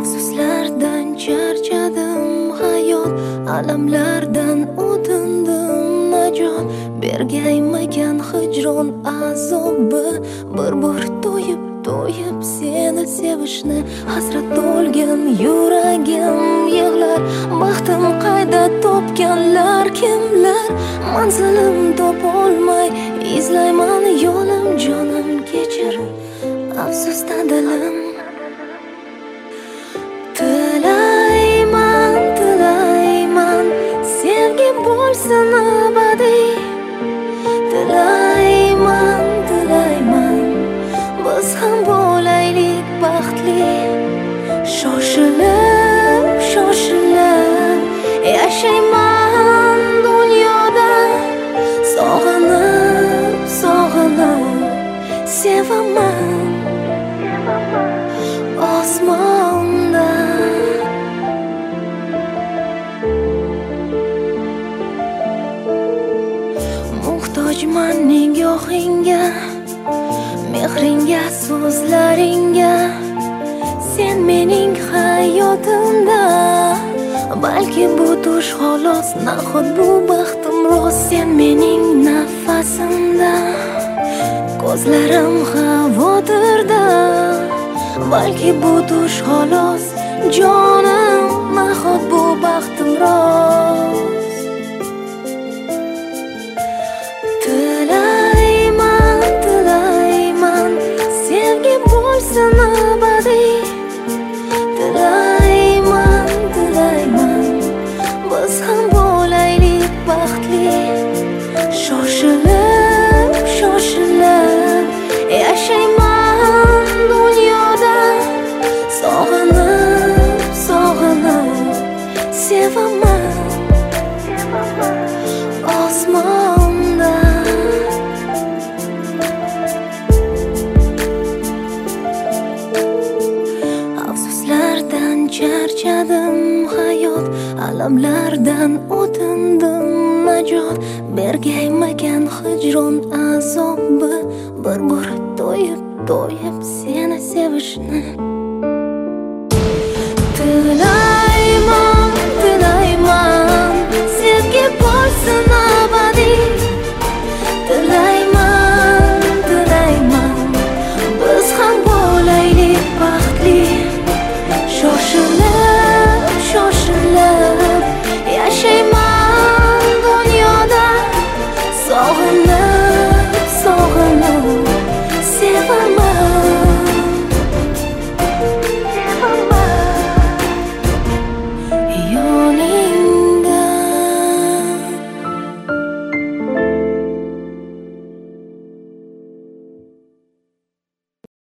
Afsuslardan charchadim hayot, alamlardan o'tindim najot. Bergaymagan hijron azobi, bir to'yib seni sevishni. Hasrat to'lgan yuragim yig'lar, baxtim qayda topganlar kimlar? Manzilim topolmay izlayman yo'lim, jonim kechir afsusda dilim. Tilayman sevgi bo'lsin abadiy. Tilayman biz ham bo'laylik baxtli. Shoshilib yashayman dunyoda. Sog'inib sevaman osmonda. Muhtojman nigohingga, mehringga, so'zlaringga. Sen mening hayotimda, balki bu tush xolos, nahot bu baxtim rost. Sen mening nafasimda, ko'zlarim xavotirda, balki bu tush xolos. Jonim, nahot bu baxtim rost. Tilayman sevgi bo'lsin abadiy. Tilayman biz ham bo'laylik baxtli. Shoshilib yashayman dunyoda. Sog'inib sevaman osmonda. Afsuslardan charchadim hayot, alamlardan o'tindim najot. Bergaymagan hijron azobi, bir to'yib seni sevishni. Tilayman sevgi bo'lsin abadiy. Tilayman biz ham bo'laylik baxtli. Shoshilib